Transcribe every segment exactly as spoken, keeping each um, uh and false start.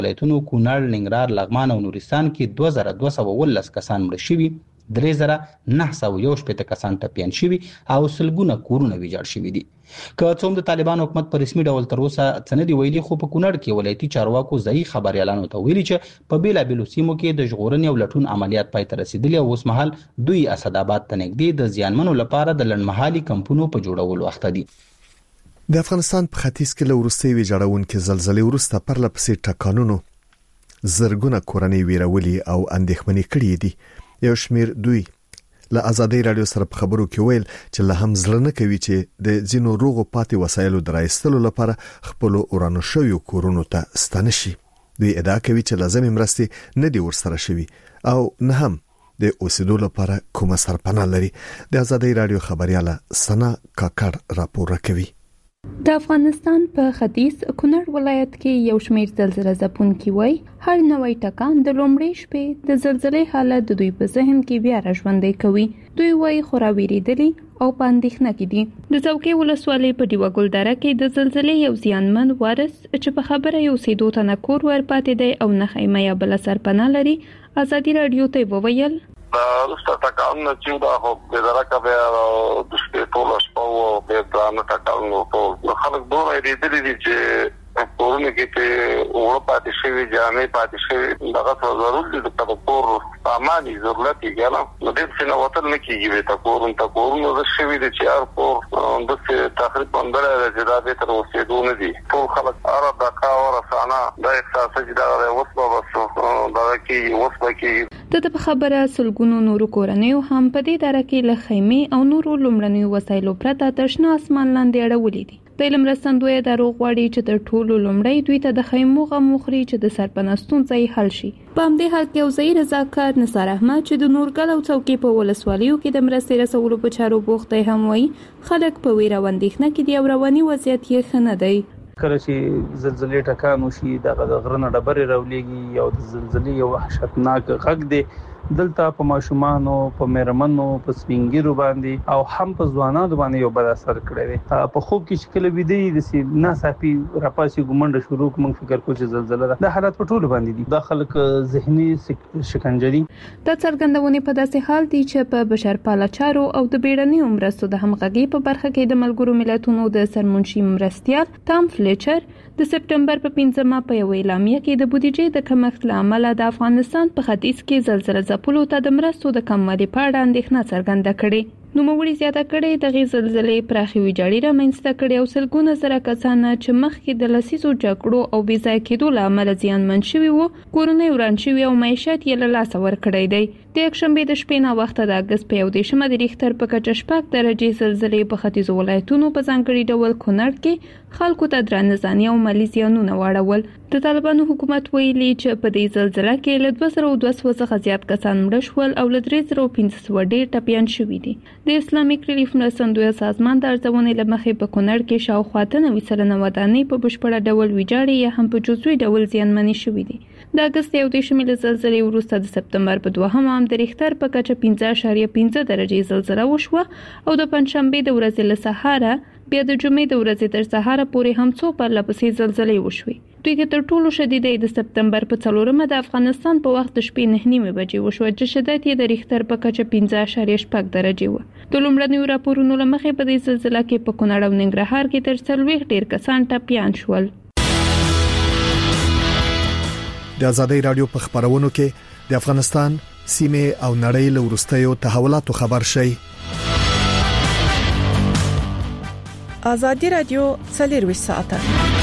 ولایتونو کونړ، ننګرهار، لغمان او نورستان کې دوه زره دوه سوه اوولس کسان مړه شوي، درې زره نه سوه یو شپېته کسان ټپیان شوي او سلګونه کورونه ویجاړ شوي دي. که څوم د طالبان حکومت په رسمي ډول تر اوسه څه نه دي ویلي، خو په کونړ کې ولایتي چارواکو ځایي خبریالانو ته ویلي چې په بېلابېلو سیمو کې د ژغورنې او لټون عملیات پای ته رسېدلي او اوس مهال دوی اسداباد ته نږدې د زیانمنو لپاره د لنډمهالي کمپونو په جوړولو اخته دي. د افغانستان په ختیځ کې له وروستۍ ویجاړونکې زلزلې وروسته پرله پسې ټکانونو زرګونه کورنۍ ویرولي او اندېښمنې کړې دي. یو شمېر دوی له ازادۍ رادیو سره په خبرو کې ویل چې له هم زړه نه کوي چې د ځینو روغو پاتې وسایلو د راایستلو لپاره خپل ورانو شویو کورونو ته ستانه شي. دوی ادعا کوي چې لازمي مرستې نه دي ورسره شوي او نه هم د اوسېدو لپاره کومه سرپناه لري. د ازادۍ رادیو خبرياله سنا کاکړ راپور کوي. د افغانستان په ختیځ کونړ ولایت کې یو شمېر زلزلې ځپونکي وای هر نوې ټکان د لومړۍ شپې د زلزلې حالت د دوی په ذهن کې بیا راژوندی کوي. دوی وای خورا ویریدلي او په اندېښنه کې دي. د څوکۍ ولسوالۍ په ډیوه ګلدره کې د زلزلې یو زیانمن وارث چې په خبره یو سیدو ته نه کور ورپاتې دی او نه خیمه یا بله سرپناه لري، ازادي راډیو ته وویل دا رسته ټکان چې دا خو د درکه به د شپې ټول شپه او به پلان ټکان نو ټول خلک دوه ریډلې دي چې کورونه کې ته اور پاتې شوی جامې پاتې شوی دغه څه ضروري دي چې په کور ساماني ضرورت یې ګاله نو دې څه نه وتل نه کیږي ته کورونه ته کورونه د شوی د چار کور د څه تقریبا بندره د جدابه تر اوسېدو نه دي. ټول خلک عرب د کاور سانا د احساس چې دا وسبه وسو دا کې وسبه کې د په خبره سلګونو نورو کورنیو هم په دې دره کې له خیمې او نورو لومړنیو وسایلو پرته د شنه اسمان لاندې اړولې دي. د علم رسندوی دروغ غواړي چې تر ټولو لومړی دوی ته د خیمو غم وخوري چې د سرپناه ستونزې حل شي. په همدې حال کې یو ځایي رضاکار نثار احمد چې د نورګل او څوکۍ په ولسوالیو کې د مرستې رسولو په چارو بوخت دی هم وایي خلک په ویره او اندېښنه کې دي او رواني وضعیت یې ښه نه دی. کله چې زلزلې ټکان وشي دغه د غرنه ډبرې راولېږي او د زلزلې یو وحشتناک غږ دی. دلته په ماشومانو په مېرمنو په سپینګیرو باندې او هم په ځوانانو باندې یو بد اثر کړی دی. په خوب کې چې کله ویدي د سي ناڅاپي راپاسي ګمنډه شروع کوم فکر کو چې زلزلہ ده. د حالت په ټولو باندې دي د خلک ذهني شکنجري. د څرګندونې په داسې حال دی چې په بشرپاله چارو او د بیړنیو مرستو د همغږي په برخه کې د ملګرو ملتونو د سرمنشي مرستیال تام فلیچر د سپټمبر په پنځمه په یو اعلامیه کې د بودیجې د کمښت له امله د افغانستان په ختیځ کې زلزلې ځپلو ته د مرستو د کموالي په اړه اندېښنه څرګنده کړې. نوموړي زیاته کړې دغه زلزلې پراخي ویجاړي رامنځته کړې او سلګونه زره کسان چې مخکې د لسیزو جګړو او بې ځای کېدو له امله زیانمن شوي وو کورونه یې وران شوي او معیشت یې له لاسه ورکړی دی. د یکشنبې د شپې ناوخته د اګست په یو دېرشمه د ریختر په کچه شپږ درجې زلزلې په ختیځو ولایتونو په ځانګړي ډول کونړ کې خلکو ته درانه ځاني او مالي زیانونه واړول. د طالبانو حکومت ویلي چې په دې زلزلې کې له دوه زره دوه سوه څخه زیات کسان مړه شول او له درې زره پنځه سوه ډېر ټپیان شوي دي. د اسلامیک ریلیف مرستندوی سازمان د ارزونې له مخې په کونړ کې شاوخوا اته نوي سلنه ودانۍ په بشپړه ډول ویجاړې یا هم په جزوي ډول زیانمنې شوي دي. د اګست یو دېرشمې له زلزلې وروسته د سپتمبر په دوهمه هم د ریختر په کچه پنځه اعشاریه پنځه درجې زلزله وشوه او د پنجشنبې د ورځې له سهاره بیا د جمعې د ورځې تر سهاره پورې هم څو پرله پسې زلزلې وشوې. دوی کې تر ټولو شدیده د سپتمبر په څلورمه د افغانستان په وخت د شپې نه نیمې بجې وشوه چې شدت یې د ریختر په کچه پنځه اعشاریه شپږ درجې وه. د لومړنیو راپورونو له مخې په دې زلزله کې په کونړ او ننګرهار کې تر څلوېښت ډېر کسان ټپیان شول. د ازادۍ رادیو په خبرونو کې د افغانستان سیمه او نړۍ له وروستیو تحولاتو خبر شي. ازادي رادیو څلور ساعته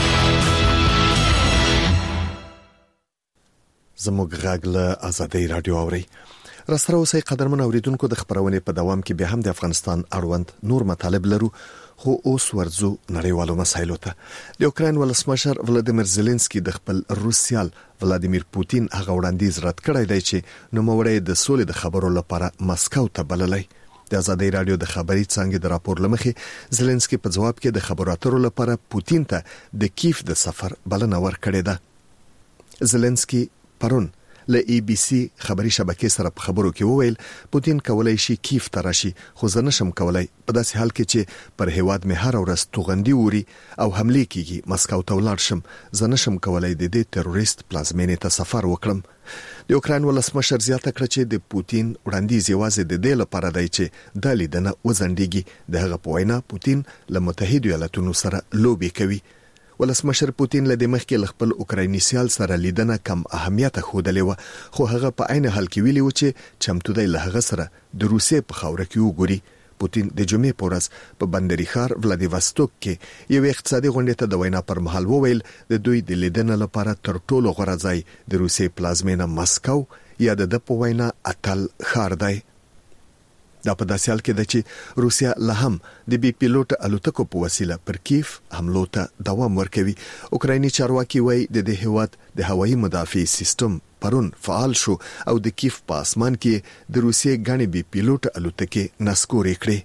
زموږ غږ له ازادۍ رادیو اوري. راستره اوسئ قدرمن اوریدونکو، د خبرونې په دوام کې به هم د افغانستان اړوند نور مطالب لرو، خو اوس ورځو نړیوالو مسایلو ته. د اوکراین ولسمشر ولادیمیر زيلنسکي د خپل روسیال ولادیمیر پوتین هغه وړاندیز رد کړی دی چې نوموړی د سولې د خبرو لپاره مسکو ته بللی. د ازادۍ رادیو د خبري څنګه د راپور لمخې زيلنسکي په جواب کې د خبرو اترو لپاره پوتین ته د کیف د سفر بلنه ورکړې ده. زيلنسکي پرون له ای بي سي خبري شبکې سره په خبرو کې وویل پوتین کولای شي کیف ته راشي خو زه نشم کولای په داسې حال کې چې پر هیواد مې هر ورځ توغندي ووري او حمله کیږي مسکو ته ولاړ شم زه نشم کولای د دې تروریست پلازمینې ته سفر وکړم. د اوکران ولسمشر زیاته کړ چې د پوتین وړاندیز یوازې د دې لپاره دی چې د لیدنه وزندګي د هغه په وینا پوتین له متحده ایالاتونو سره لوبي کوي. ولسمشر پوتین له د مخکې خپل اوکرایني سیال سره لیدنه کم اهمیت خوده و خو هغه په عین حال کې ویلي و چې چمتو دی له هغه سره د روسیې په خاوره کې وګوري. پوتین د جمعې په ورځ په بندري ښار ولادیواستوک کې یو اقتصادي غونډې ته د وینا پر مهال وویل د دوی د لیدنه لپاره تر ټولو غوره ځای د روسیې پلازمینه مسکو یا د په وینا اتل ښار دی. دا په داسې حال کې ده چې روسیا له هم د بي پیلوټ الوتکو په وسیله پر کیف حملو ته دوام ورکوي. اوکرایني چارواکي وایي د دې هیواد د هوایي مدافع سیستم پرون فعال شو او د کیف په اسمان کې د روسیې غاڼې بي پیلوټ الوتکې نسکورې کړې.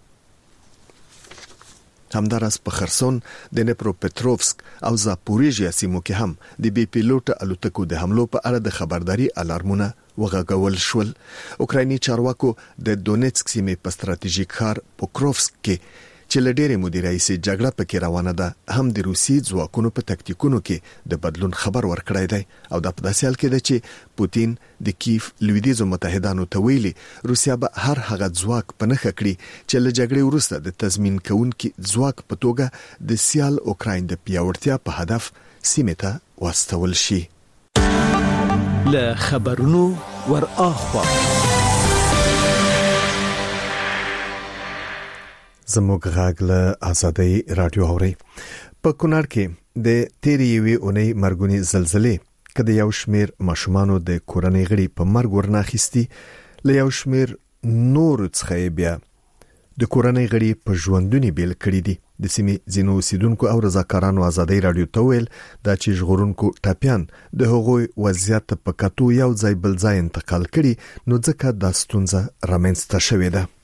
همدارس په خرسون د نیپروپټروفسک او زاپوریژیا سیمو کې هم د بي پیلوټ الوتکو د حملو په اړه د خبرداري الارمونه وغږول شول. اوکرایني چارواکو د دونیتسک سیمې په ستراتیژیک ښار پوکروفسک کې چې له ډېرې مودې راهیسې جګړه پکې روانه ده هم د روسي ځواکونو په تکتیکونو کې د بدلون خبر ورکړی دی او دا په داسې حال کې ده چې پوتین د کیف لویدیځو متحدانو ته ویلي روسیا به هر هغه ځواک په نښه کړي چې له جګړې وروسته د تضمین کوونکي ځواک په توګه د سیال اوکراین د پیاوړتیا په هدف سیمې ته واستول شي. له خبرونو ور اخوا زموږ غاګ له آزادۍ رادیو اوري. په کونړ کې د تیرې یوې اونۍ مرګونی زلزلې کده یو شمیر ماشومانو د کورنۍ غړي په مرګ ورناخستی له یو شمیر نور څخه بیا د کورنۍ غړي په ژوندونی بیل کړی دي. د سیمې ځینو اوسیدونکو او رضاکارانو آزادۍ رادیو ته ویل دا چې ژغورونکو ټاپیان د هغوی وضعیت په کتو یو ځای بل ځای انتقال کړي نو ځکه دا ستونزه رامنځته شوې ده.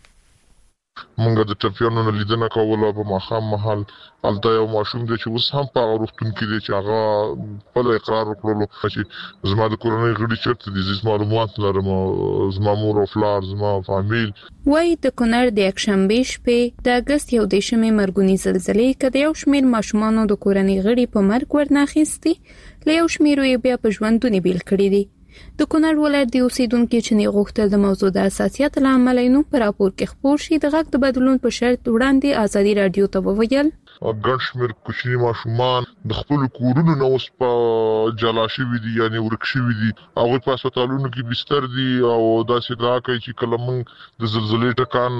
مونږ د ټاپیانو نه لیدنه کوله په ماښام مهال هلته یو ماشوم دی چې اوس هم په هغه روغتون کې دی چې هغه خپل اقرار وکړلو چې زما د کورنۍ غړي چېرته دي زه معلومات لرم زما مور او پلار زما فامیل. وایي د کونړ د یکشنبې شپې د اګست یو دېرشمې مرګونی زلزلې که د یو شمېر ماشومانو د کورنۍ غړي په مرګ ورناخیستي له یو شمېرو یې بیا په ژوندونې بیل کړي دي. د کونړ ولایت د اوسیدونکو چې نه غوښتل د موضوع د اساسیت له امله نو پر راپور کې خبر شي د غږ د بدلون په شرط وړاندې آزادۍ رادیو ته وویل ګڼ شمېر کوچني ماشومان د خپل کورونو نه اوس په جلا شوي دي یعنی ورک شوي دي هغوی په هسپتالونو کې بستر دي او داسې ادعا کوي چې کله موږ د زلزلې ټکان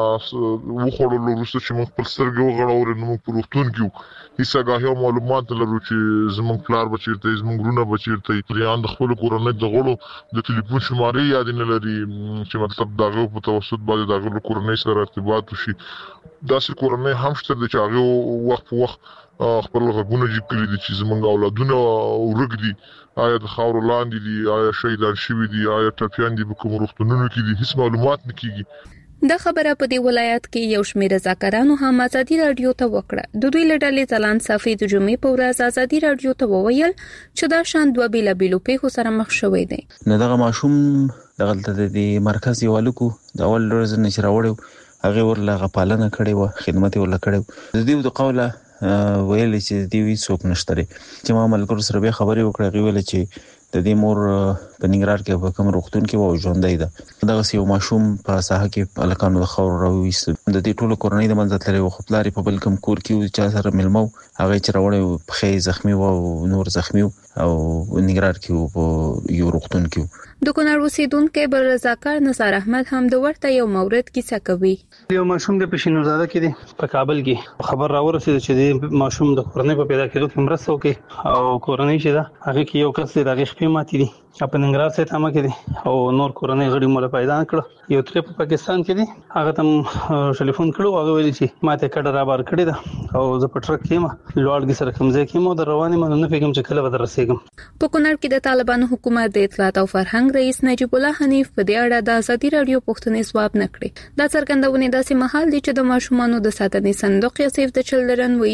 وخوړلو وروسته چې موږ خپل سترګې وغړولې نو موږ په روغتون کې وو هېڅ آګاهي او معلومات لرو چې زموږ پلار به چېرته وي زموږ وروڼه به چېرته وي پریان د خپلو کورنۍ د غړو د ټلیفون شمارې یادې نه لري چې مطلب د هغو په توسط باندې د هغو له کورنۍ سره ارتباط وشي. داسې کورنۍ هم شته دي چې هغې وخت په وخت خپل غږونه جیب کړي دي چې زموږ اولادونه ورک دي آیا د خاورو لاندې دي آیا شهیدان شوي دي آیا ټپیان دي په کوم روغتونونو کې دي هیڅ معلومات نه کیږي. دا خبره په دې ولایت کې یو شمېر رضاکارانو هم آزادۍ رادیو ته وکړه. د دوی له ډلې ځلان صافي د جمعې په ورځ آزادۍ رادیو ته وویل چې دا شان دوه بېلابېلو پیښو سره مخ شوی دی. نو دغه ماشوم دغلته د مرکز یو هلک د اول ورځې نه چې راوړی هغې ورله هغه پالنه کړې وه خدمت یې ورله کړی و. د دوی د قوله ویل چې د دوی څوک نشته دی چې ما ملګرو سره بیا خبرې وکړې هغې ویل چې د دې مور په ننګرهار کې په کوم روغتون کې و ژوندی ده. دغسې یو ماشوم په ساحه کې هلکانو د خاورو راوویسته د دې ټولو کورنۍ د منځه تللی و خو پلار یې په بل کوم کور کې و چا سره میلمه و هغه یې چې راوړی و پښې یې زخمي و او نور زخمي و او ننګرهار کې و په یو روغتون کې و. د کونړ اوسیدونکی بل رضاکار نثار احمد هم د ورته یو مورد کیسه کوي. یو ماشوم د پښینوزاده کې دی په کابل کې خبر راورسېد چې د ماشوم د کورنۍ په پیدا کېدو کې مرسته وکړي او کورنۍ چې ده هغه کې یو کس دی د هغې شپې ماتې دي په ننګرهار سیټ هامه کې دي او نور کورنۍ غړي مولا پیدا کړه. یو ترې په پاکستان کې دي هغه ته ټلیفون کړو هغه ویلي چې ماته کډه را بار کړې ده او زه په ټرک کې یم لوړګي سره کوم ځای کې یم او د روانې م نه پوهېږم چې کله به در رسېږم. په کونړ کې د طالبانو حکومت د اطلاعات او فرهنګ رئیس نجیب الله حنیف په دې اړه د آزادۍ رادیو پوښتنې ځواب نه کړې. دا څرګندونې داسې مهال دي چې د ماشومانو د ساتنې صندوق یا سیف د چلډرن ویلي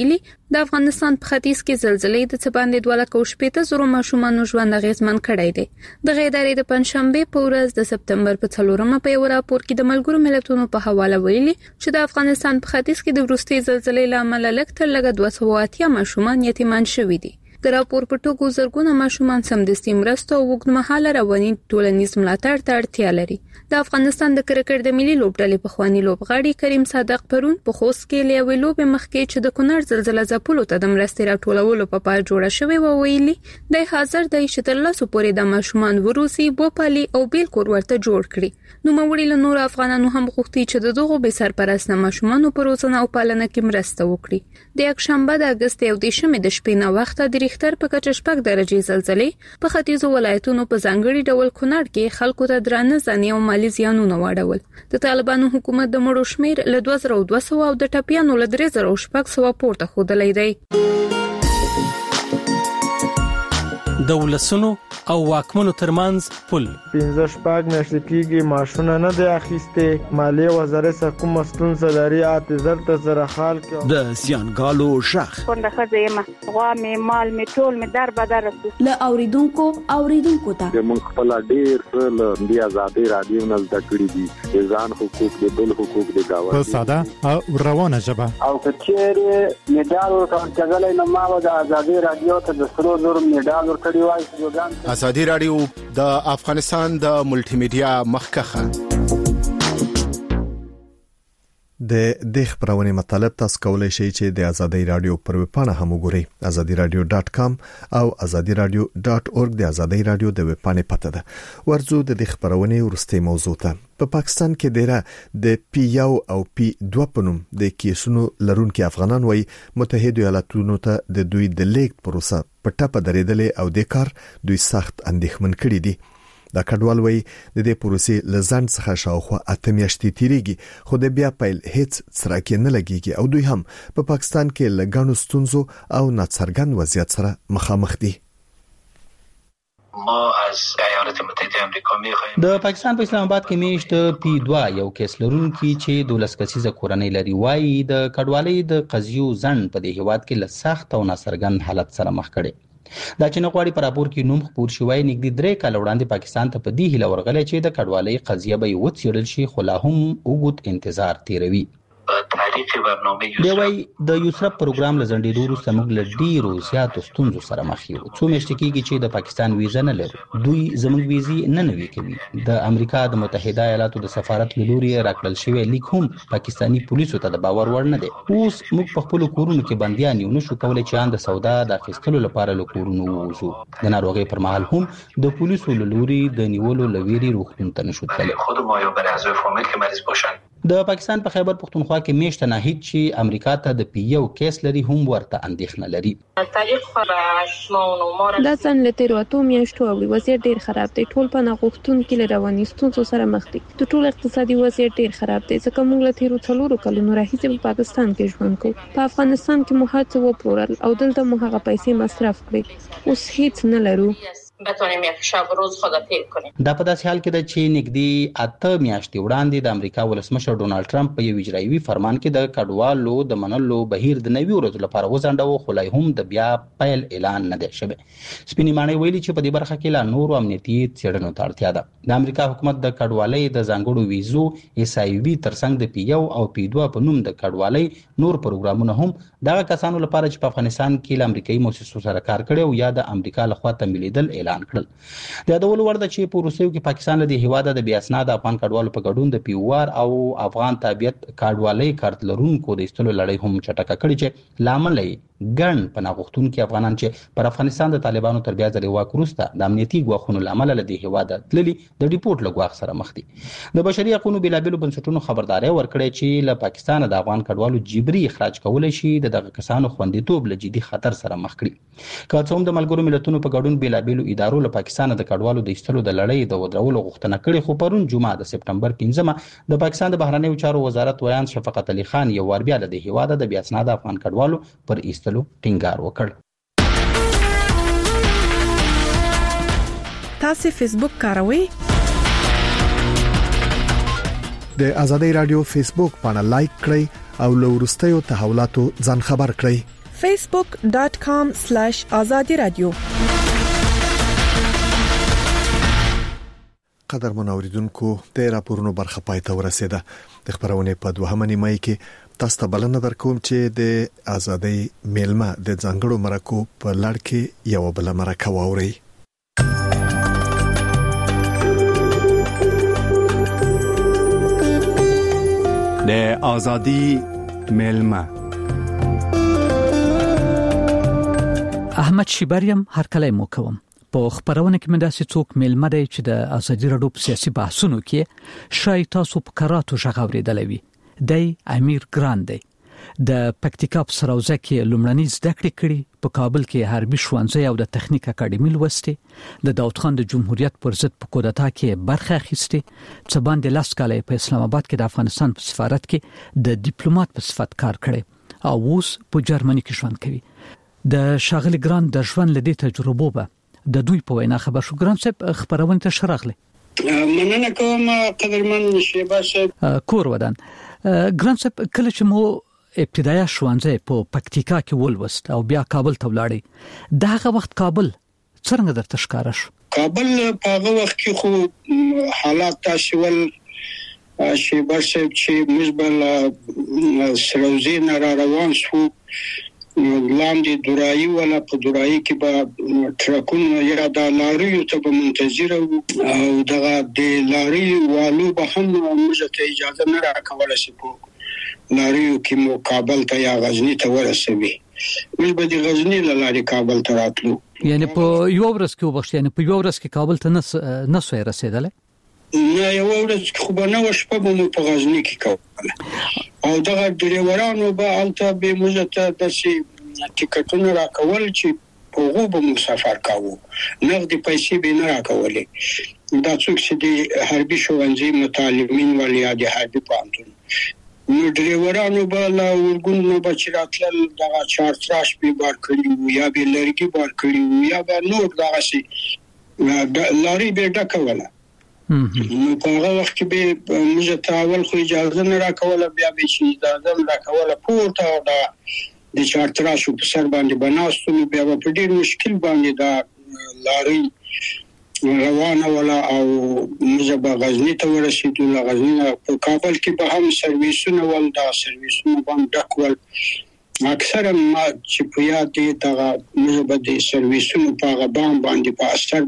د افغانستان په ختیځ کې زلزلې د څباندې دوه لک او شپږ زره ماشومان ژوند اغیزمن کړی دی. د ادارې د پنځشنبه په ورځ د سپتمبر په څلورمه په یو راپور کې د ملګرو ملتونو په حواله ویلي چې د افغانستان په ختیځ کې د وروستي زلزلې لامل لږ تر لږه دوه سوه اتیا ماشومان یتیمان شوي دي. د راپور په توګه زرګونه ماشومان سمدستي مرسته او اوږدمهاله رواني ټولنیز ملاتړ ته اړتیا لري. د افغانستان د کرکټ د ملي لوبډلې پخوانی لوبغاړي کریم صادق پرون په خوست کې لیوي لوب مخکې چې د کونړ زلزلہ ځپلو ته د مرستې راټولولو په پای جوړه شوې و ویلي د حاضر د شتلاسو پورې د ماشومان وروسي بوپالي او بیل کور ورته جوړ کړي. نو موړي له نور افغانانو هم غوښتي چې د دغو به سرپرست ماشومانو په روزنه او پالنه کې مرسته وکړي. د یکشنبه د اگست یو دیشمه د شپې نه وخت د ریختر په کچه شپږ درجه زلزلې په ختیځو ولایتونو په ځانګړي ډول کونړ کې خلکو ته درانه ځاني او مالی زیانونه واړول. د طالبانو حکومت د مړو شمیر له دوه زره دوه سوه او د ټپیانو له درې زره شپږ سوه پورته ښودلی دی. د ولسونو او واکمنو ترمنځ پل پنځه شپږ میاشتې کېږي ماشونه نه دی اخیستې. مالیې وزارت کومه ستونزه لري اته زر ته زره خال کې د زیانګالو شخ پنده خزه یم غوا مې مال مې ټول مې در بدر له اوریدونکو اوریدونکو ته موږ خپل ډیر څه د آزادۍ رادیو نه زده کړی دي ځان حقوق د بل حقوق د گاوه په ساده او روانه ژبه او کچېره میډال ورکړل نو ما د آزادۍ رادیو ته د سرو زر میډال ورکړی وای. آزادۍ رادیو د افغانستان د ملټي میډیا مخکخه د د خبرونه مطلب تاسو کولای شئ چې د ازادي رادیو پر ویب پاڼه هم وګورئ azadi radio dot com او azadi radio dot org د ازادي رادیو د ویب پاڼې پته ده. ورځو د خبرونه ورسته موضوع ته په پاکستان کې ډیره د پی یو او پی دوه پنوم د کیسونو لرونکو افغانان وای متحده ایالاتونو ته د دوی د لیک پروسه په ټاپه درېدلې او د کار دوی سخت اندېښمن کړي دي. دا کډوال وای د دې پروسې لزان څخه شاوخوا اته میاشتې تیریږي خو د بیا پیل هیڅ څرګند نه لګیږي او دوی هم په پاکستان کې لګانو ستونزو او ناڅرګند وضعیت سره مخامخ دي. ما از ایالات متحده آمریکا می‌خوایم د پاکستان په اسلام آباد کې میشت پی دوه یو کیس لرونکي چې دولس کسیزه کورنۍ لري وایي د کډوالۍ د قضیو ځن په دې هیواد کې له سخت او ناڅرګند حالت سره مخ کړي. دا چې نغواړي پر راپور کې نوم خپور شوی نګدي درې کال وړاندې پاکستان ته په دې هیله ورغلی چې د کډوالۍ قضیه به وڅېړل شي خو لا هم وګت انتظار تیروي. تاریخي برنامه دی وای د یوسرف پروګرام لزنډېدو وروسته موږ له ډیرو زیاتو ستونزو سره مخ یو. څو میاشتې کېږي چې د پاکستان ویزه نه لرو. دوی زموږ ویزې نه نوي کوي. د امریکا د متحده ایالاتو د سفارت له لوري راکړل شوی لیک هم پاکستانی پولیسو ته د باور وړ نه دی. اوس موږ په خپل کورونو کې بنديان یو نشو کولای چې ان د سودا د اخیستلو لپاره له کورونو ووځو. د ناروغي پر مهال هم د پولیسو له لوري د نیولو لويري روغتون ته نشو تللی. خود ما یا بر اعضای فامیل که مریض باشن د پاکستان په خیبر پختونخوا کې میشته ناهید چې امریکا ته د پی یو کیس لري هم ورته اندېښنه لري. دا څن له تیر وته میاشتو او وضعیت ډیر خراب دی. ټول په نغښتون کې له رواني ستونزو سره مخ دي. د ټول اقتصادي وضعیت ډیر خراب دی ځکه موږ له تیر څلورو کلونو راهیسې په پاکستان کې ژوند کوو. په افغانستان کې مو هڅه وپلورل او دلته مو هغه پیسې مصرف کړې. اوس هیڅ نه لرو. بتونیم یک شب روز خدا تیر کنیم. دا په داسې حال کې ده چې نږدې اته میاشتې وړاندې د امریکا ولسمشر ډونالد ټرمپ په یو اجرایوي فرمان کې د کډوالو د منلو بهیر د نوي ورځو لپاره وځنډاوه خو لا هم د بیا پیل اعلان نه دی شوی. سپینې ماڼۍ ویلي چې په دې برخه کې لا نورو امنیتي څېړنو ته اړتیا ده. د امریکا حکومت د کډوالۍ د ځانګړو ویزو ایس آی وي ترڅنګ د پی یو او پی دوه په نوم د کډوالۍ نور پروګرامونه هم دغه کسانو لپاره چې په افغانستان کې له امریکایي مؤسسو سره کار کړي او یا د امریکا لخوا تمویلېدل اعلان کړل. د یادولو وړ ده چې په روسیو کې پاکستان له دې هیواده د بې اسناده افغان کډوالو په ګډون د پیوار او افغان تابعیت کډوالۍ کارت لرونکو د ایستلو لړۍ هم چټکه کړې چې لامل یې ګڼ پناه غوښتونکي افغانان چې پر افغانستان د طالبانو تر بیا ځلې واک وروسته د امنیتي ګواښونو له امله له دې هیواده تللي د ریپورټ له ګواښ سره مخ دي. د بشري حقوقو بېلابېلو بنسټونو خبرداری ورکړی چې له پاکستانه د افغان کډوالو جبري اخراج کولی شي د دغه کسانو خوندیتوب له جدي خطر سره مخ کړي. که څه هم د ملګرو ملتونو په ګډون بېلابېلو ادارو له پاکستانه د کډوالو د ایستلو د لړۍ د ودرولو غوښتنه کړې خو پرون جمعه د سپټمبر پنځمه د پاکستان د بهرنیو چارو وزارت ویان شفقت علي خان یو وار بیا له دې هیواده د بې اسناده افغان کډوالو پر ایستلو ټینګار وکړ. تاسو فیسبوک کاروئ؟ د ازادي رادیو فیسبوک باندې لایک کړئ او له وروستیو تحولاتو ځان خبر کړئ. facebook dot com slash azadi radio. قدر منوریدونکو د راپورونو برخه پای ته ورسیده. د خبرونه په دوهمه نیمه کې تاسو ته بلنه درکوم چې د ازادۍ میلمه د ځنګړو مرکو په لړ کې یو بل مرکه واوري. د ازادۍ میلمه احمد شیبریم هر کله مو کوم. په خبرونه کې مې داسې څوک میلمه دی چې د ازادي راډیو په سیاسي بحثونو کې شای تاسو په کراتو ژغوري دلوي. دی امیر ګران دی. د پکتیکا په سروزه کې لومړنی زده کړې کړې، په کابل کې حربي ښوونځی او د تخنیک اکاډمي لوستې، د داود خان د جمهوریت پر ضد په کودتا کې برخه اخیستې، څه باندې لاس کاله په اسلام آباد کې د افغانستان په سفارت کې د ډیپلوماټ په صفت کار کړی او اوس په جرمني کې ژوند کوي. د شاغلی ګران د ژوند لدی تجربه به د دوی په وینا خبر شو. ګران صاحب خبرونه ته شرغله. مننه کوم قدرمن شیبه صاحب. کور ودان. ګران صاحب کله چې مو ابتدایي ښوونځی په پکتیکا کې ولوست او بیا کابل ته ولاړی، دغه وخت کابل څنګه درته ښکارا شو؟ کابل په هغه وخت کې خو حالات تاسو ول شیبه صاحب چې مزبل سروزي نه را روان شو، لاندې دورایي ولا په دورایي کې به ټرکونه یا د لاريو ته به منتظر او دغه د لاري والو به هم موږ ته اجازه نه راکوله چې په لاريو کې مو کابل ته یا غزنی ته ورسوي. موږ به د غزنی له لاري کابل ته راتلو. یعنی په یو ورځ کې وبښ یعنی په یو ورځ کې کابل ته نه نه سوی رسیدله؟ نه یو ورځ خو به نه وشپه به مو په غزنی کې کوله او دغه ډریورانو به الته به موږ ته د ټیکټونه راکول چې په غوبه مسافر کاوه، نغدي پیسې به نه راکولې. دا څوک چې د حربي ښوونځي متعلمین ولیا د حربي پانتون نو ډریورانو به لا ورګون نو بچراتل دغه چارتراش به بار کړی یا به لرګي بار کړی یا به نور دغه شي لاري به ډکوله. نو په هغه وخت کې به موږ ته اول خو اجازه نه راکوله، بیا به شي اجازه راکوله پورته او دا د چارتراشو په سر باندې بناستو، بیا په ډیر مشکل باندې دا لاري روانه ولا او موږ به غزنی ته ورسېدو. له غزنی په کابل کې به هم سرویسونه ول دا سرویسونه باندې ډکول. اکثرا ما چې په یاد دي دا موږ به د سرویسونو په غبان باندې په اثر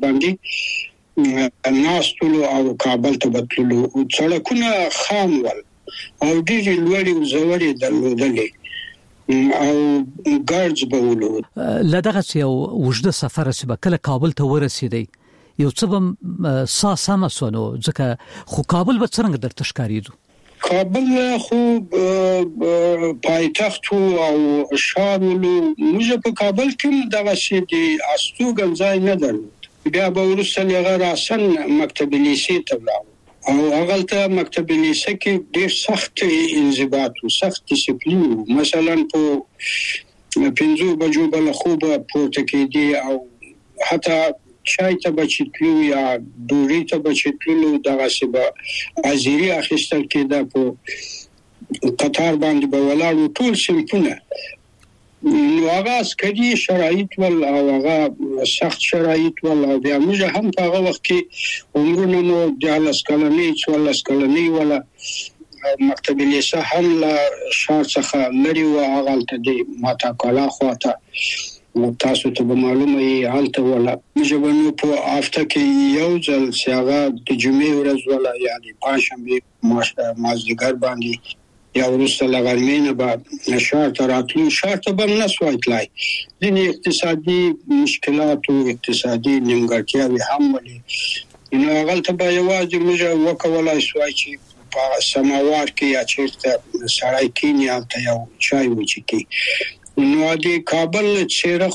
باندې ناستلو او کابل ته بتلو. سړکونه خام ول او ډیر لوړې او زوري درلودلې او ګارډز بولو. لدغه یو وجده سفر سبا کله کابل ته ورسېدی، یو څه به ساسامه سونو ځکه خو کابل به څنګه درته ښکاریدو؟ کابل خو پایتخت او ښار ولو. موږ په کابل کې دغه شی دی استوګنځای نه درلود. بیا به ورسره لغه راسن مکتب لیسې ته ولاړو او هغه ته مکتب لیسې کې ډېر سخت انضباط او سخت ډیسپلین. مثلا په پنځو بجو بل خو به پورته کېدی او حتی چای ته بچیتلو یا ډوډۍ ته بچیتلو دغه سبا ازيري اخیستل کېده. په قطار باندې به ولاړو ټول سمپونه. نو هغه عسکري شرایط ول او هغه سخت شرایط ول او بیا موږ هم په هغه وخت کې عمرونه مو د لاس کلنۍ څوارلس کلنۍ ولا مکتب لیسه هم لا شار څخه لري او هغه ته د ماتا کلا خواته تاسو ته معلومه یې حالت ولا موږ باندې په هفته کې یو ځل سیاغه د جمعې ورځ ولا یعنی پنځشنبه مازدیګر باندې یا ورسته لغرمینه به شهر ته راتلو. شهر ته به نه سوای تلای، ځینې اقتصادي مشکلات او اقتصادي نیمګړتیاوې هم ولې. نو هغه ته به یوازې موږ وکولای سوای چې په سماوار کې یا چیرته سړی کینی هلته یو چای وچکي. نو د کابل چیرې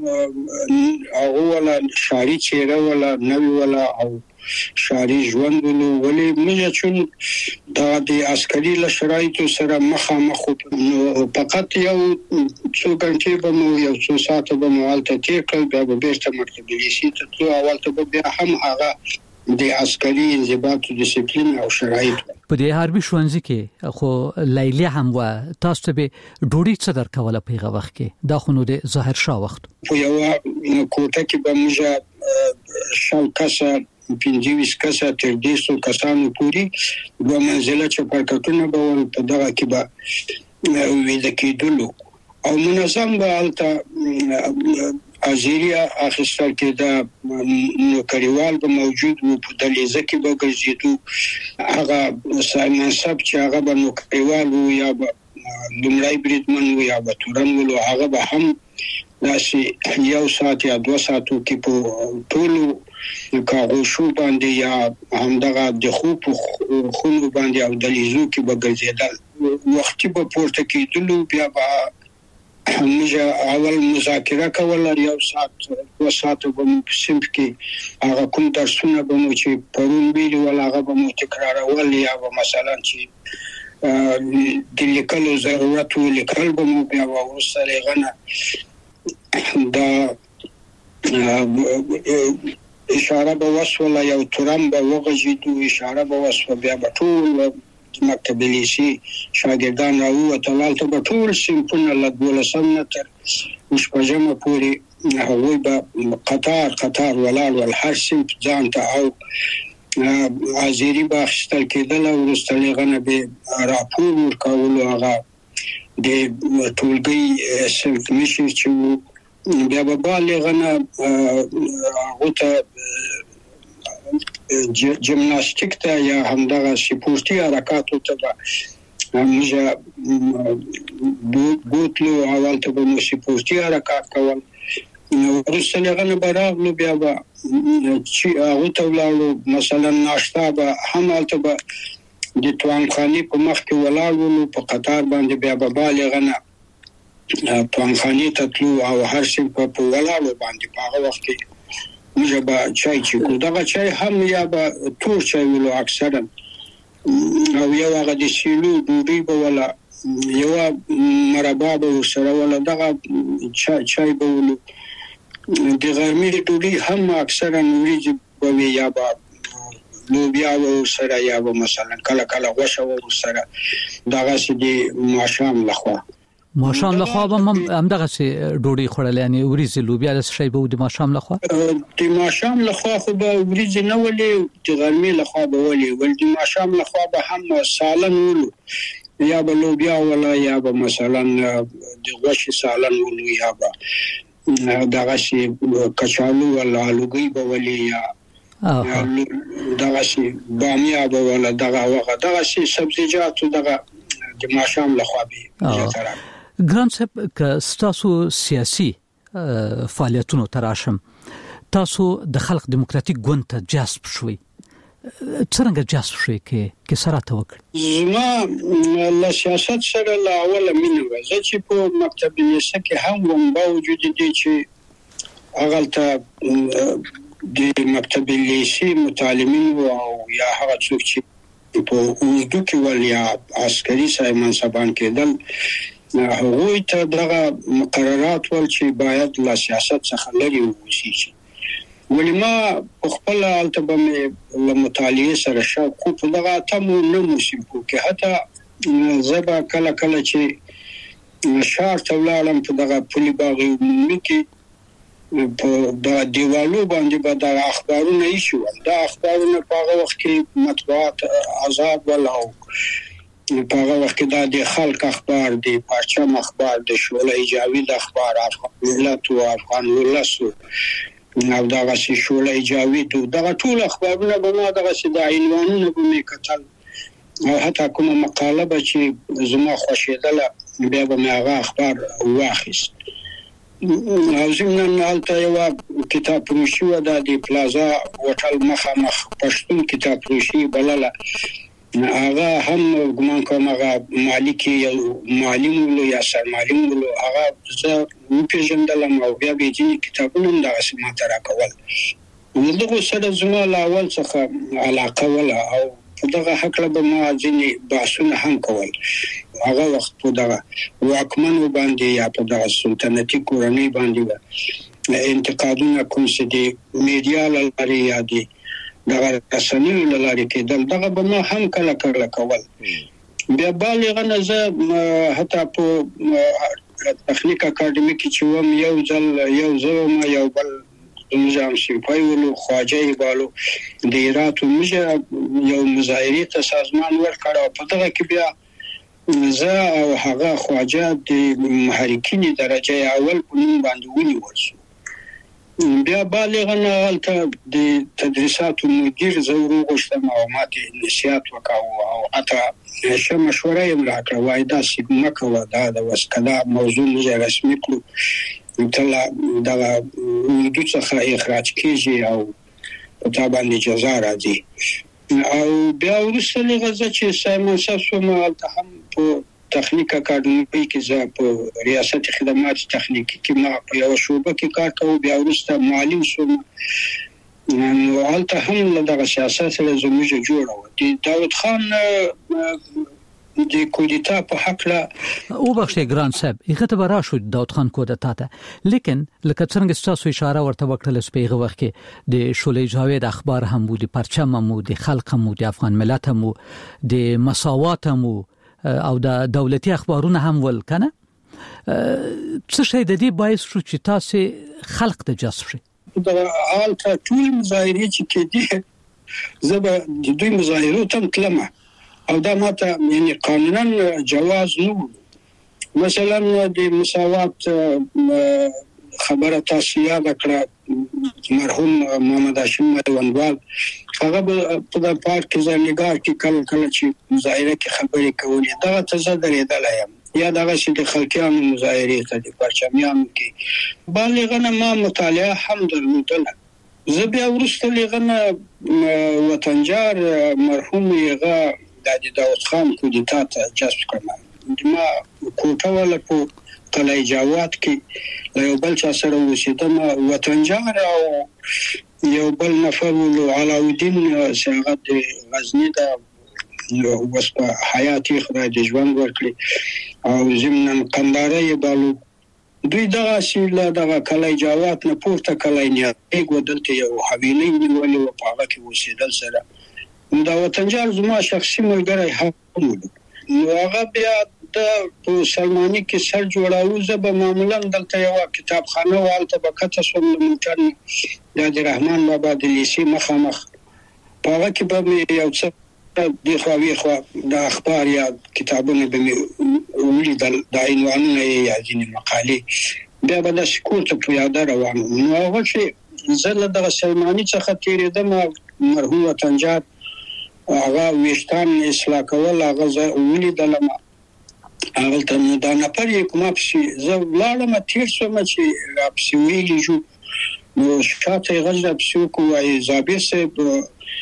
خو هغه ولا شاري چیرې ولا نوی ولا او شاري ژوند ولو ولې موږ چې دا د عسکري لشرایطو سره مخامخ نو فقط یو څو غنټې به مو یو څو ساعته به مو حالت تیر کړ. بیا به بیرته مکتب لیسې ته تلو. اول ته بیا هم هغه د عسکري انضباط او ډیسپلین او شرایط په دې حربي ښوونځي کې خو لیلی هم و تاسو ته به ډوډۍ څه درکوله په هغه وخت کې دا خو نو د ظاهر شاه وخت په یو کوټه کې به موږ شل کسه پنځه کسه تر دې سو کسانو پوری دوه منزله چې پرکټونه به ول په دغه کې به ویل کېدلو او منظم به البته ازيريا اخستل کې دا نو کریوال به موجود وو په دلیزه کې به ګرځېدو هغه سایمن سب چې هغه به نو کریوال وو یا به لمړی بریدمن وو یا به تورن وو هغه به هم داسې یو ساعت یا دوه ساعتو کې په ټولو کاغو شو باندې یا همدغه د خوب خونو باندې او دلیزو کې به ګرځېدل وخت به پورته کېدلو بیا به موږ اول مذاکره کوله یو ساعت دوه ساعت به مو سیمپ کې هغه کوم درسونه به مو چې پرون ویلي ول هغه به مو تکرارول یا به مثلا چې د لیکلو ضرورت و لیکل به مو بیا وروسته لغنه دا اشاره به وسوله یو تورم به وغږېدو اشاره به وسوه بیا به ټول مکتب لیسي شاګردان راووتل ته به ټول صنفونه له دولسم نه تر شپږمه پورې هغوی به قطار قطار ولاړ ول هر صنف ځان ته او ازيري به اخیستل کېدل وروسته هغه به راپور ورکولو هغه د ټولګي صنف مشر چې بیا به بالغنه هغه ته جمناستیک ته یا همدغه سپورتي حرکاتو ته به موږ بوتلو اول ته به سپورتي حرکات کول وروسته هغه نه براغلو بیا به چې هغه ته ولاړو مثلا ناشته به هم هلته به د توانخاني په مخ کې ولاړو په قطار باندې بیا به بالغنه توانخاني ته تلو او هر څه په ولاړو باندې په هغه وخت کې موږ به چای چیکو دغه چای هم یا به تور چای ولو اکثرا او یو هغه د سیلو ډوډۍ به ولا یو مربا به سره ولا دغه چای چای به ولو د غرمې ډوډۍ هم اکثرا وریجې به یا به لوبیا و سره یا به مثلا کله کله غوښه و سره دغه سې د ماشام لخوا ماشام لخوا به همدغه سي ډوډۍ خورل یعنی وریځ لوبیا د شی به د ماشام لخوا د ماشام لخوا خو به وریځ نه ولې د غرمې لخوا به ولې ول د ماشام لخوا به هم سالن ولو یا به لوبیا ولا یا به مثلا د غوښې سالن ولو یا به دغه سي کچالو ولا لوګي به ولې یا دغه سي بامیه به ولا دغه وغه دغه سي سبزیجات دغه د ماشام لخوا به ګران صاحب که تاسو سیاسي فعالیتونو تراشم تاسو د خلق دیموکراتیک ګوند ته جذب شوي څنګه جذب شوي کې کې سره توکل زما له سیاست سره لا اوله مینه وځي چې په مکتب لیسه کې هم وم باوجود دي چې هغه د مکتب لیسه متعلمین او یا هغه څوک چې په اردو کې ولیا عسکري سای منصبان کېدل هغوی ته دغه مقررات ول چې باید له سیاست څخه لري ووسي ولی ما خپل التبه له مطالعه سره شوق په دغه تمو نه موسم کې حتی زبا کله کله چې شهر ته ولاړم په دغه پولي باغ کې په د دیوالو باندې به د اخبارونه یې شو د اخبارونه په هغه وخت کې مطبوعات آزاد ولاو په هغه وخت کې د خلک اخبار دی پرچم اخبار د شولای جاوید اخبار افغان ملت او افغان ولس نو دا شي شولای جاوید دا ټول اخبارونه به ما دغه سي د عنوانونه به می کتل او حتی کومه مقاله به چې زما خوشیدله بیا به ما هغه اخبار واخیست او زمونږ حالته یو کتاب فروشي و د پلازا هوټل مخامخ پښتون کتاب فروشي بلله هغه هم ګمان کوم هغه مالک یو معلم یا سرمالم ولو هغه زه پیژندلم او بیا به دې کتابونه د اسما ترا کول دغه سره زما لا اول څخه علاقه ولا او دغه حق له ما ځینې بحثونه هم کول هغه وخت په دغه واکمن باندې یا په دغه سلطنتي کورنۍ باندې انتقادونه کوم چې د میډیا لري یا دي دغه رسنیو لاره کېدل دغه به ما هم کله کله کول. بیا بالغ نه زه حتی په تخنیک اکاډمي کې چې وم یو ځل یو زوم یو بل نظام سیپای ولو خواجه بالو د ایرات مجه یو مظاهره ته سازمان ورکړ او په دغه کې بیا زه او هغه خواجه د محرکین درجه اول په نوم باندې ونیول شو. بیا بالغ نه غلطه د تدریساتو مدیر زورو غوښتم او ماته نصيحت وکاو او اته شه مشوره یې راکړه وای دا سیګما کوه دا د وسکدا موضوع نه رسمي کړو تل دا د څخه اخراج کیږي او په تا باندې جزا راځي. او بیا ورسره لغزه چې سایمن ساسو ما هم په تخنیک اکاډمي کې زه په ریاست خدمات تخنیکی کې ما په یو شوبه کې کار کوم. بیا ورسره معلم شوم نو حالته هم دغه سیاست سره زموږ جوړه و. د داود خان د کودتا په حق لا او بخښه ګران صاحب هغه ته براشو داود خان کودتا ته لیکن لکه څنګه تاسو اشاره ورته وکړل سپیغه وخت کې د شولې جاوید اخبار هم بو د پرچم هم د خلق هم د افغان ملت هم د مساوات هم او د دولتي اخبارونه هم ول کنه څه شي د دې باعث شو چې تاسو خلق ته جذب شي. د حالت ټول مظاهره چې کېدی زبر د دوی مظاهره تم کلمه او دا ماته یعنی قانونا جواز نو مثلا د مساوات خبره تاسو یاد کړه مرحوم محمد هاشم مدونوال هغه په د پارک ځانګړي کې کله کله چې مظاهره کې خبرې کولې دا ته درېدل یم یا دغه چې د خلکیانو مظاهره ته د پرچمیانو کې بالغنه ما مطالعه هم درلودله. زه بیا ورسته لغنه وطنجار مرحوم یغه د داود خان کودتا ته جذب کړم. ما کوټه ولا په قلعه جواد کې یو بل چا سره وسیدم وطنجار او یو بل نفر ولو علاءالدین سیغت غزنی دا وس په حیاتي خدای د ژوند ورکړي او زمنن قنداره بالو دوی دغه سیله دغه قلعه جواد نه پورته قلعه نه ایګو دلته یو حویلی نیولې و په هغه کې وسیدل سره دا وطنجار زما شخصي ملګری هم نو هغه بیا د سلمانی کې سر جوړاو زب معمولا دلته یو کتابخانه والته بکته سوم موټر د رحمان بابا د لیسي مخامخ په هغه کې به یو څه د خوي خو د اخبار یا کتابونه به ولیدل د عنوانونه یا ځینې مقالې بیا به د سکول ته په یاد روان نو هغه چې زله د سلمانی څخه تیرېدم مرحوم وطنجار هغه وشتان اصلاح کول هغه ولیدل هغه ته نو دا نه پرې کومه چې زه لاړم تیر شوم چې راپسې ویلې جو نو شاته غږ راپسې کوی زابې سه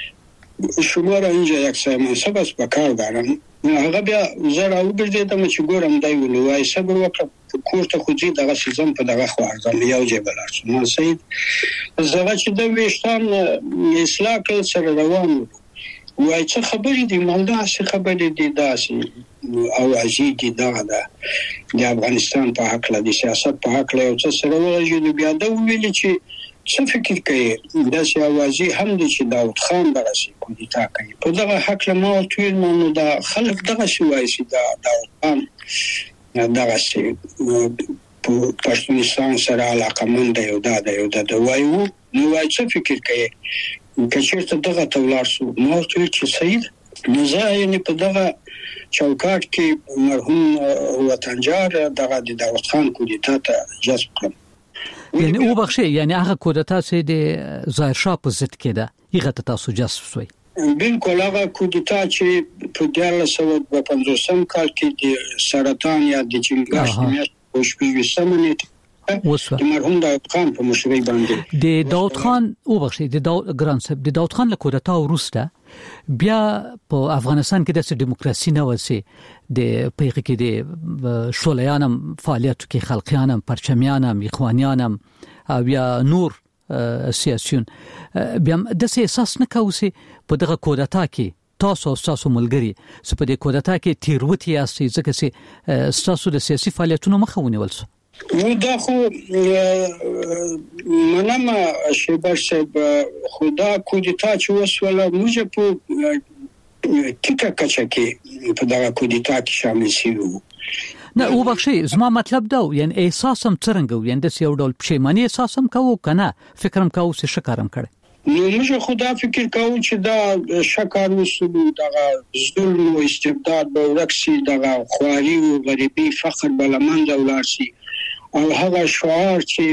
شماره اینجا یک سایمان سبس بکار دارم هغه بیا زه راوګرځېدم چې ګورم دی ولوای صبر وکړه کور ته خو ځي دغه سیزن په دغه خواردم یو جبل ارسنال سید زغه چې د وشتان اصلاح کول سره روان وای څه خبرې دي مالدا څه خبرې دي داسې او عزیزي دغه د افغانستان په حق له سیاست په حق له څه سره ورجو بیا دا ویل چې څه فکر کوي دا چې اوازي هم دي چې داود خان درسي کودتا کوي په دغه حق له ما ټول نو دا خلک دغه شوای چې دا داود خان دغه چې په پښتونستان سره علاقه مند یو دا یو د وایو نو وای څه فکر کوي کچېرته دغه تولار سو نو ټول چې سید نزاین په دغه چوکاټ کې مرحوم وطنجار دغه د داود خان کودتا ته جذب کړ. یعنی او بخښه یعنی هغه کودتا چې د ظاهر شاه په ضد کې ده هغه ته تاسو جذب شوي بالکل هغه کودتا چې په دیارلس سوه پنځوسم کال کې د سرطان یا د چنګاش میاشت په شپږ سمنه د مرحوم داود خان په مشرۍ باندې د داود خان او بخښه د داود ګران صاحب د داود خان له کودتا وروسته بیا په افغانستان کې د دیموکراسي نه وسی د پیغه کې د شولیانم فعالیت کې خلقیانم پرچمیانم اخوانیانم او یا نور سیاسيون بیا د احساس نه کوي په دغه کودتا کې تاسو او تاسو ملګری سپه د کودتا کې تیروتی یاستئ ځکه چې تاسو د سیاسي فعالیتونو مخه ونیول و دا خو منم شیبر صاحب خدا کودتا چې وسوله موږ په ټیکه کچه کې په دغه کودتا کې شامل شوو. نه او بخشي زما مطلب دا یعنی احساسم څنګه یعنی د یو ډول پښیماني احساسم کوو کنه فکرم کوو چې شکرم کړي. نو موږ خدا فکر کوو چې دا شکر وسلو دغه ظلم او استبداد به ورکسي دغه خواري او غریبي فقر بلمن دولارسي او هغه شعار چې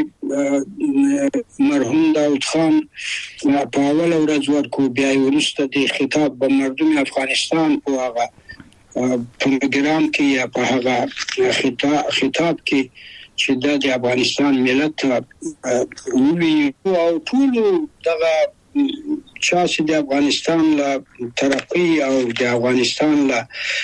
مرحوم داود خان په اول ورځ ورکو بیا ورسته د خطاب به مردم افغانستان په هغه پروګرام کې یا په هغه خطاب خطاب کې چې د افغانستان ملت وی او ټول دغه چې د افغانستان له ترقی او د افغانستان له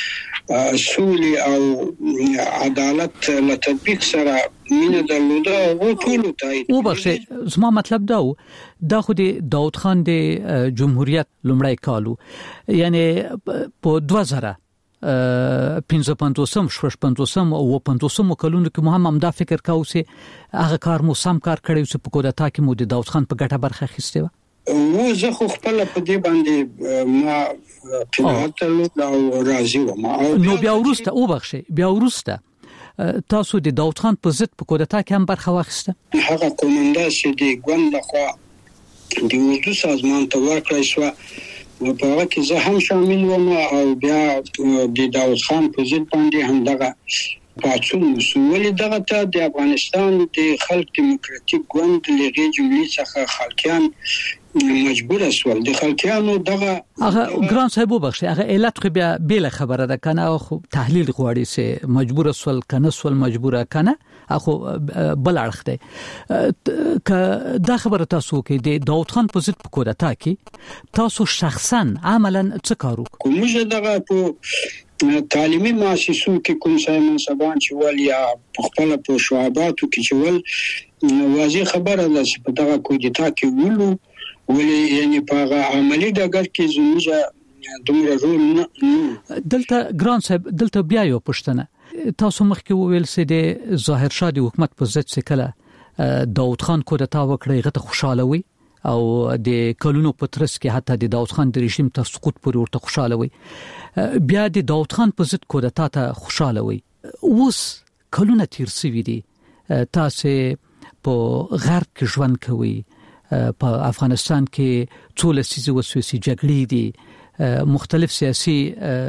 سولې او عدالت له تطبیق سره مینه درلوده او ټول تایید. او بخښه زما مطلب دا و دا خو د داود خان د جمهوریت لومړی کالو یعنی په دوه زره پنځه پنځوسم شپږ پنځوسم او پنځوسم کلونو کې مهم هم دا فکر کاوه چې هغه کار مو سم کار کړی چې په کودتا کې مو د داود خان په ګټه برخه اخیسته و. و زه خو خپل په دې باندې ما قناعت او راضي وم. نو بیا ورسته او بخښه بیا ورسته تاسو د داود خان په ضد په کودتا کې هم برخه واخیسته. هغه کومنده چې د ګوند لخوا د اردو سازمان ته ورکړی شو په هغه کې زه هم شامل وم او بیا د داود خان په ضد باندې هم دغه پاتون مسولې دغه ته د افغانستان د خلک دیموکراتیک ګوند لغې جملې څخه خلکیان مجبور اسول د خلکیانو دغه هغه ګران صاحب وبخښه هغه علت خو بیا بیل خبره ده کنه خو تحلیل غواړي چې مجبور اسول کنه سول مجبوره کنه اخو بل اړخ دی ک دا خبره تاسو کې د داود خان په ضد په کودتا کې تاسو شخصا عملاً څه کارو کومه دغه په تعلیمي مؤسسو کې کوم ځای منصبان چې ول یا خپل په شعباتو کې چې ول واضح خبره ده چې په دغه کودتا کې ولو ولې یعنی په عملی ډګر کې زموږه دومره رول نه دلته ګران صاحب دلته بیا یو پښتنه تاسو مخکې وویل چې د ظاهر شاه د حکومت په ضد څخه داود خان کودتا وکړي غته خوشاله وي او د کلونو په ترڅ کې حتی د داود خان د رژیم تر سقوط پورې ورته خوشاله وي بیا د داود خان په ضد کودتا ته خوشاله وي. اوس کلونه تیر شوي دي تاسو په غرب کې ژوند کوي په افغانستان کې څو لسیزې وسوسې جګړې دي مختلف سیاسي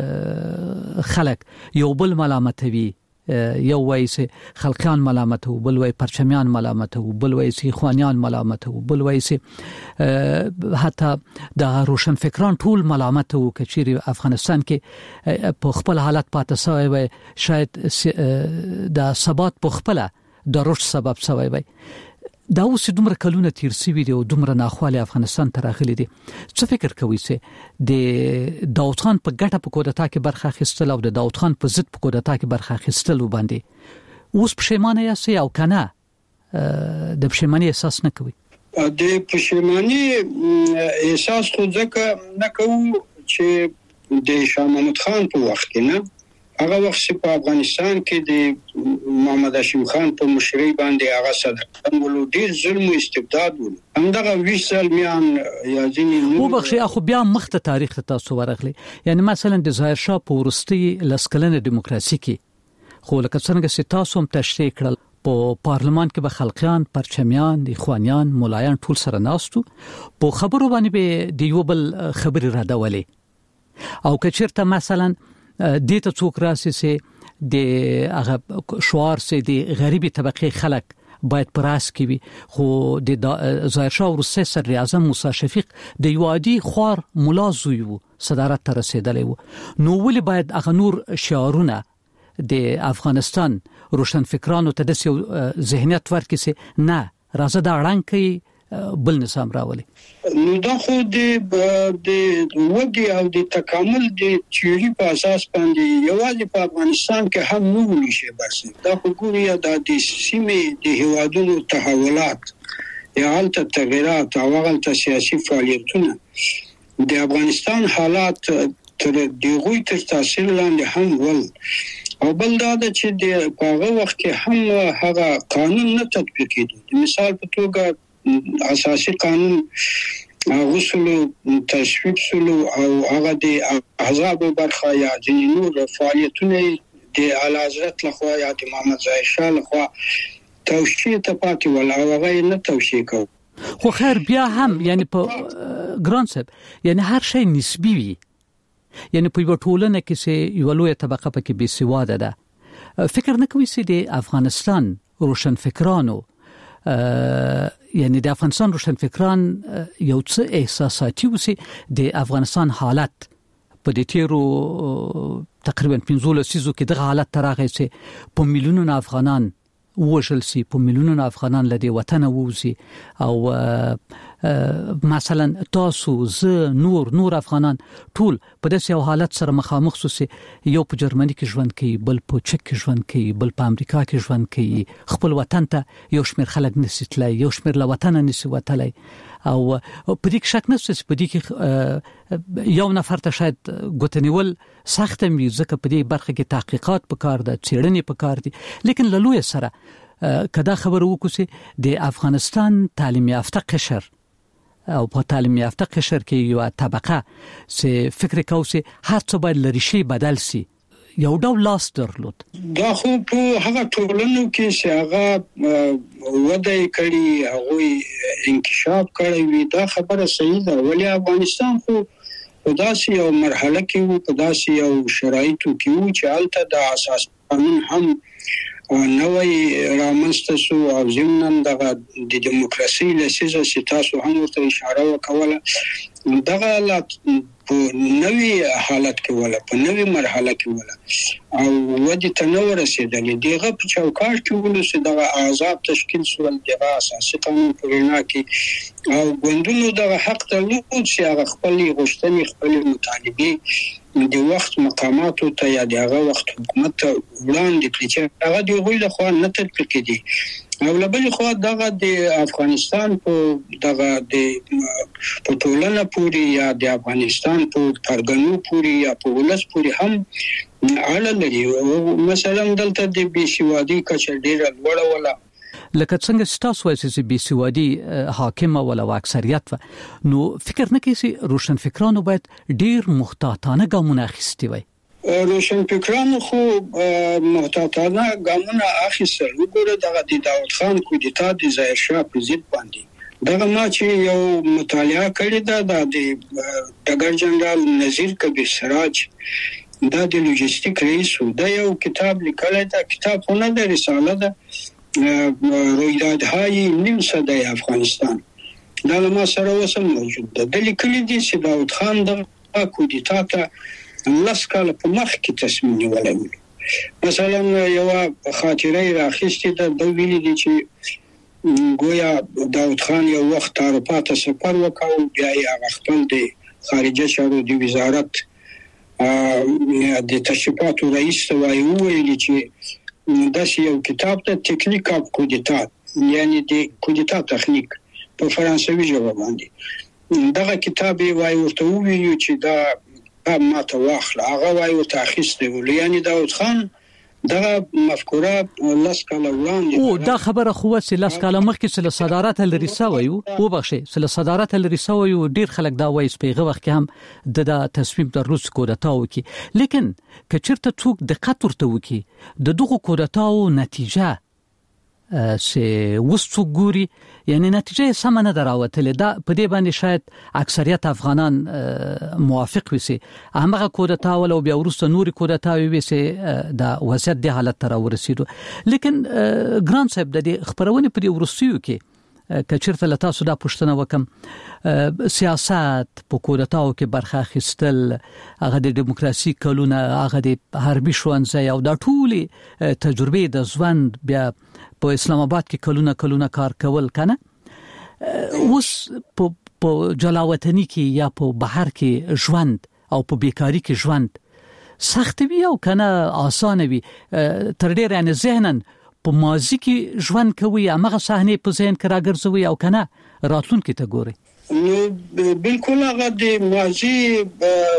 خلک یو بل ملامتوي یو وایي چې خلکان ملامتو بل وایي پرچمیان ملامتو بل وایي چې خوانیان ملامتو بل وایي چې حتی د روشن فکران ټول ملامتو کچيري افغانستان کې په خپل حالت پاتې شوی وي شاید د ثبات په خپل د رشد سبب شوی وي. دا اوس دومره کلونه تیر شوي دي او دومره ناخواله افغانستان ته راغلي دي څه فکر کوي چې د داود خان په ګټه په کودتا کې برخه اخیستل او د داود خان په ضد په کودتا کې برخه اخیستل وباندې اوس پښیمانه یاست او کنه د پښیماني احساس نه کوي؟ د پښیماني احساس خو ځکه نه کوم چې د شاه محمود خان په وخت کې نه هغه وخت په افغانستان کې د محمد هاشم خان په مشرۍ باندې هغه صدر ولو ډیر ظلم او استبداد و همدغه ویش سلمیان یا ځینې او بخښي اخو بیا مخته تاریخ ته تاسو ورغلي یعنی مثلا د ظاهر شاه په ورستي لسکلنه دیموکراسي کې خو لکه څنګه چې تاسو هم تشریح کړل په پارلمان کې به خلقیان پرچمیان اخوانیان مولایان ټول سره ناستو په خبرو باندې به د یو بل خبري را ډولې او کچیرته مثلا دیته څوک راسي سي د هغه شعار سي د غریبي طبقه خلک باید پراس کی وي خو د ظاهر شاه ورسره صدر اعظم موسی شفیق د یوادي خور ملازوي صدارت ته رسیدلی وو نو ولې باید هغه نور شعارونه د افغانستان روشن فکرانو ته د ذهنیت ورکړي سي نه راځه دا اړنګ کوي بل نظام راولي. نو دا خو د د ودی او د تکامل د تیوري په اساس باندې یوازې په افغانستان کې هم نه ونی شي بس دا خو ګوري دا د سیمې د هوادونو تحولات یا حالت تغیرات او غلط سیاسي فعالیتونه د افغانستان حالات تر دغه تر تاثیر لاندې هم ول او بل دا چې د هغه وخت کې هم هغه قانون نه تطبیق کېده. مثال په توګه اساسي قانون غوښتل تشویق سلو او هغه د احزاب برخه یا د نور فعالیتونه د اعلی حضرت لخوا یا د محمد ظاهر شاه لخوا توشیه ته پاتې ول او هغه نه توشیه کو. خو خیر بیا هم یعنی په ګران صاحب یعنی هر شی نسبی وي، یعنی په یو ټولنه کې چې یو لوی طبقه پکې بې سواده ده. فکر نه کوي چې د افغانستان روشنفکرانو یعنی د افغانستان روشنفکران یو څه احساساتي وسی د افغانستان حالت په دې تیرو تقریبا پنځه لسیزو کې د حالت ترغه چې په میلیونونو افغانان وژل سي، په میلیونونو افغانان لدی وطن ووزي او مثلا تاسو زه نور نور افغانان ټول په داسې یو حالت سره مخامخ سو سي، یو په جرمني کې ژوند کوي، بل په چک کې ژوند کوي، بل په امریکا کې ژوند کوي، خپل وطن ته یو شمیر خلک نشي تلای، یو شمیر له وطن نشي وتلای او په دې کې شک نشته چې په دې کې یو نفر ته شاید ګوتنیول سخت مې ځکه په دې برخه کې تحقیقات وکړ د چیرنې وکړ دي. لیکن له لوی سره کدا خبر وکړي د افغانستان تعلیم یافته قشر او په تعلیم یافته قشر کې یو طبقه چې فکر کوي هر څه باید لري شي بدل سي، یو ډول لاس درلود. دا خو په هغه ټولنو کې چې هغه وده کړي هغه انکشاف کړي وي دا خبره صحیح ده، ولی افغانستان خو په داسې یو مرحله کې وو، په داسې یو شرایطو کې وو چې هلته د اساس قانون هم نوې رامنځته شو او ضمن دغه د دیموکراسي لسیزه چې تاسو هم ورته اشاره وکوله دغه په نوې حالت کې ولا په نوې مرحله کې ولا او ودی تنور رسیدلې دغه په چوکاټ کې ولوسه دغه آزاد تشکیل سول دغه اساسي قانون په وینا کې او ګوندونو دغه حق درلود چې هغه خپل غوښتنې خپل مطالبه د وخت مقاماتو ته یا دغه وخت حکومت ته وړاندې کړي چې هغه د غوښتنې خو نه تطبیق کړي او لبل خو دغه د افغانستان په دغه د پټولنه پوری یا د افغانستان په پرګنو پوری یا په ولس پوری هم اړه لري. مثلا دلته د بيسوادي کچه ډیره لوړه ولا لکه څنګه ستاسو وایي چې بيسوادي حاکمه ولا اکثریت و نو فکر نه کوي چې روشنفکرانو باید ډیر محتاطانه ګامونه اخیستي وي. روشنفکرانو خو محتاطانه ګامونه اخیستل. وګوره دغه د داوود خان کودتا د ظاهر شاه په ضد باندې دغه ما چې یو مطالعه کړې ده د ډګر جنرال نذیر کبیر سراج دا د لوجستیک رئیس دا یو کتاب لیکلی دا کتاب نه د رساله ده رویدادهای نیم صده افغانستان دا ما سره وسم موجود ده د لیکلي دي چې داوود خان د کودتا ته لس کاله په مخ کې تصمیم نیولی. مثلا یو خاطره راخیستې ده د ویلي دي چې گویا داوود خان یو وخت اروپا ته سفر وکاو بیا یې هغه خپل د خارجه چارو د وزارت د تشریفاتو رئیس ته وایي وویلي چې داسې یو کتاب ته تکنیک اف کودتا یعنی د کودتا تخنیک په فرانسوي ژبه باندې دغه کتاب یې وایي ورته وویلي چې دا ما ته واخله هغه وایي ورته اخیستی ول یعنی داوود خان دغه مفکوره لاس کاله وړاندې او دا خبره خو چې لاس کاله مخکې سره صدارت لري سویو او بخښه سره صدارت لري سویو ډیر خلک دا وایي په وخت کې هم د تصمیم در روس کودتاو کې لیکن کچرته څوک دقت ورته وکي د دغه کودتاو نتیجه سه وسو ګوري یعنی نتیجه سم نه دراوتله دا په دې باندې شاید اکثریت افغانان موافق وسی هغه کودتا ول او بیا ورسته نوري کودتا وسی دا وضعیت د حالت تر ورسېدو. لیکن ګران صاحب د خبرونه په ورسیو کې کچرته لتا سودا پښتنه وکم سیاست په کودتاو کې برخه اخیستل هغه د دیموکراسي کلونه هغه د حربي شوانځي او د ټولي تجربه د ژوند بیا په اسلام آباد کې کلونه کلونه کار کول کنه اوس په جلاوطنی کې یا په بهر کې ژوند او په بیکاری کې ژوند سخت وي او کنه آسان وي تر ډیر نه ذهنن په ماضی کې ژوند کوي هغه صحنه په ذهن کې راګرځوي او کنه راتلونکي ته ګوري. نو بالکل هغه د ماضی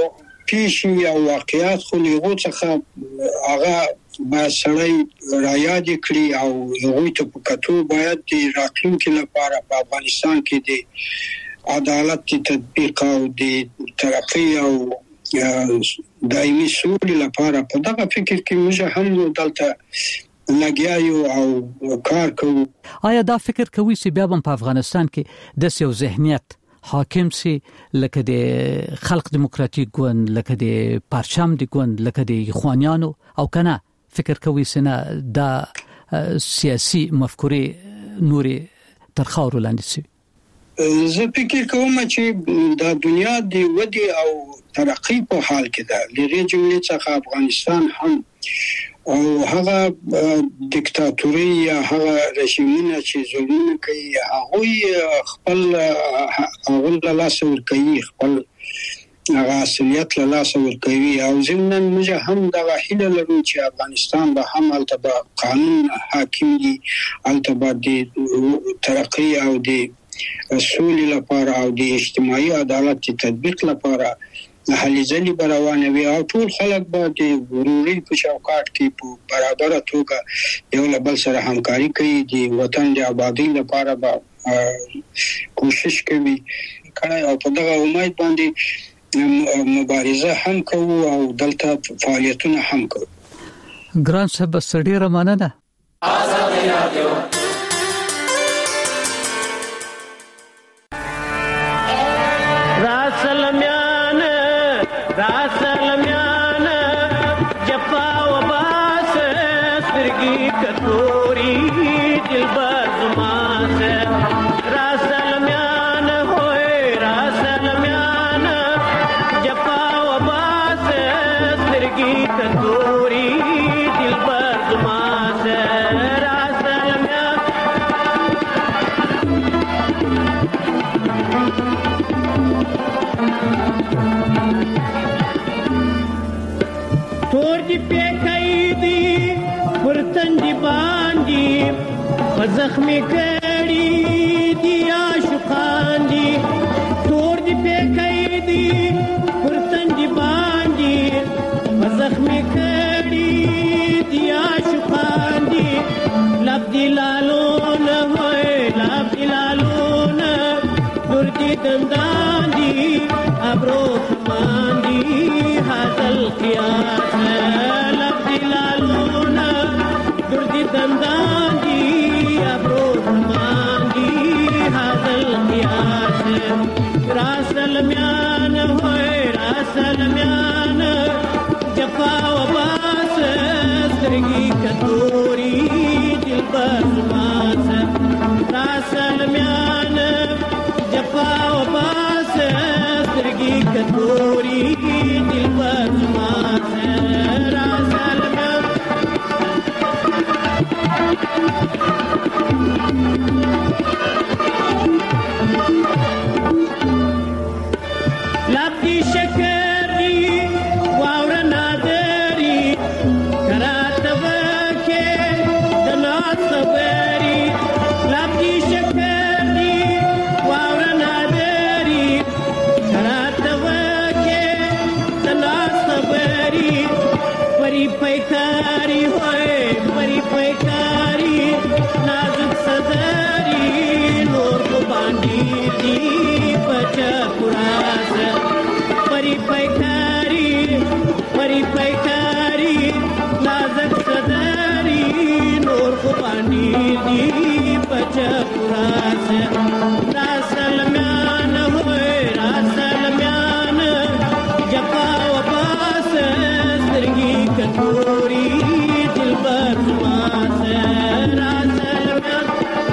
پیشي او واقعیات خو له څخه هغه با سړی راياد کړی او هغه ته په کتو باید د راتلونکو لپاره په افغانستان کې د عدالت تطبیق او د ترقی او دایمي سولې لپاره په دغه فکر کې موږ هم دلته لګیایو او کار کوو. آیا دا فکر کوي چې بیا په افغانستان کې د یو ذهنیت حاکم سي لکه د خلق دیموکراتیک ګوند، لکه د پرچم د ګوند، لکه د اخوانیانو، او کنه فکر کوي چې نه دا سیاسي مفکورې نوري تر خاورو لاندې سي؟ زه فکر کوم چې د دنیا د ودی او ترقی په حال کې ده. لږه جملې څخه افغانستان هم او هغه دیکتاتوري یا هغه رژیمونه چې ظلمونه کوي هغه خپل هغه له لاس ورکوي، خپل هغه اصلیت له لاس ورکوي. او ضمن موږ هم د واحده لرو چې افغانستان به هم التبا قانون حاکم دي، التبا د ترقی او د سولې لپاره او د اجتماعي عدالت تطبیق لپاره هلې ځلې بروانوي او ټول خلک به د ضروري په چوکاټ کې په برابر توګه یو له بل سره همکاري کوي، د وطن د آبادی لپاره به کوشش کوي او په دغه امید باندې مبارزه هم کوو او دلته فعالیتونه هم کوو. ګران صاحب ستړي رمانه ده. آزادي رادیو راسلمیان راسلمیان جفا و باس سرگی کتوری دل بازماس راسلمیان ہوئے راسلمیان جفا و باس سرگی کتوری دل بازماس راسلمیان تور دی پیکای دی پرتن دی باندی زخمی کړي دی عاشقان دی تور دی پیکای دی پرتن دی باندی زخمی کړي دی عاشقان دی لب دی لالون ہوئے لب دی لالون تور دی دندان دی ابرو خمان دی حاصل قیاس لب دی لالون تور دی دندان دی ابرو خمان دی حاصل قیاس راسل میان ہوئے راسل میان جفا و باس سرگی کتوری دل بازماس راسل میان جفا و باس سرگی کتوری دل بازماس راسل میان لب دی شکر دی واور نادری کرات وکے دنات صبری لب دی شکر دی واور نادری کرات وکے دنات صبری پری پیکاری ہوئے پری پیکاری نازک صدری نور کو باندی دی بچا پراس پری پیکاری پری پیکاری نازک صدری نور کو باندی دی بچا پراس راسل میان ہوئے راسل میان جفا و باس سرگی کتوری دل بازماس راسل میان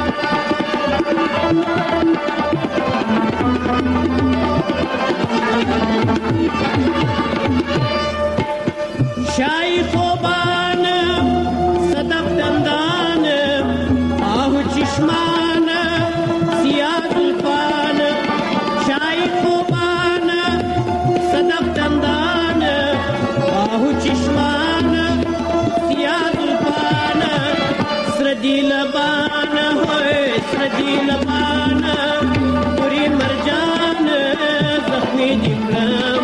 شای خوبان صدف دندان آهو چشمان سیاه زلفان شای خوبان صدف دندان آهو چشمان سیاه زلفان سردی لبان ہوئے سردی لبان پوری مرجان زخمی دکران